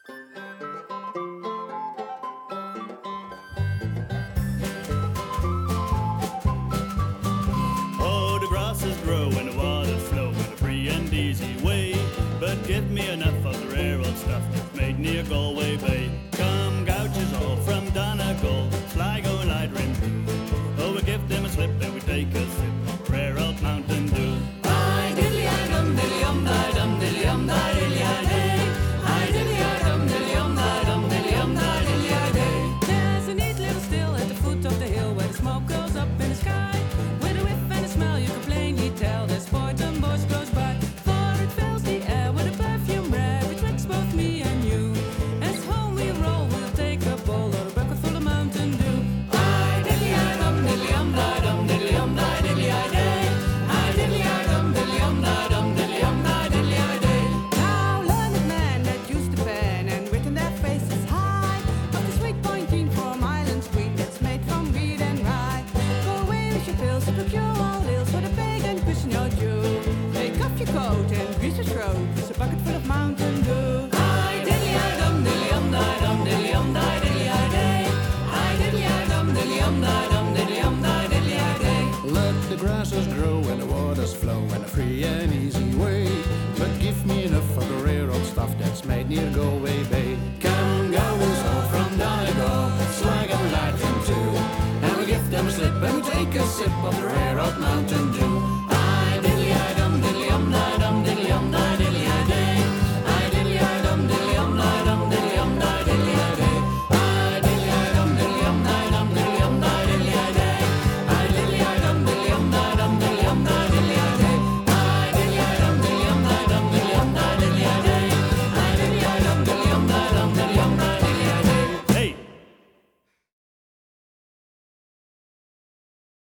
Oh, the grasses grow and the waters flow in a free and easy way. But give me enough of the rare old stuff that's made near Galway Bay. Come gouges all from Donegal, Sligo and Leitrim too. Oh, we give them a slip and we take a sip of rare old Mountain Dew. I diddly-I-dum, diddly-um, di-dum, diddly-um, di-diddly-I-day. I diddly-I-dum, diddly-um, di-dum, diddly-um, di-diddly-I-day. There's a neat little still at the foot of the hill where the smoke goes up in the sky. With a whiff and a smell you can plainly tell there's boys and boys close by. For it fills the air with a perfume rare which makes both me and you. As home we roll, we'll take a bowl or a bucket full of Mountain Dew. I diddly-I-dum, diddly-um, di-dum, diddly-um, di-diddly-I-day. I diddly-I-dum, diddly-um, di-dum, diddly-um, di-diddly-I-day. Now learned men that used the pen and written their faces high of the sweet pointing from island sweet that's made from wheat and rye. Go away with your pills to procure all ills for the pagan cushion your Jew. Take off your coat and grease your throat. It's a bucket full of Mountain Dew. I diddly-I-dum, diddly-um, di-dum, diddly-um, di-diddly-I-day. I diddly-I-dum, diddly-um, di-dum, diddly-um, di-diddly-I-day. Let the grasses grow and the waters flow in a free and easy way. But give me enough of the rare old stuff that's made near Galway Bay.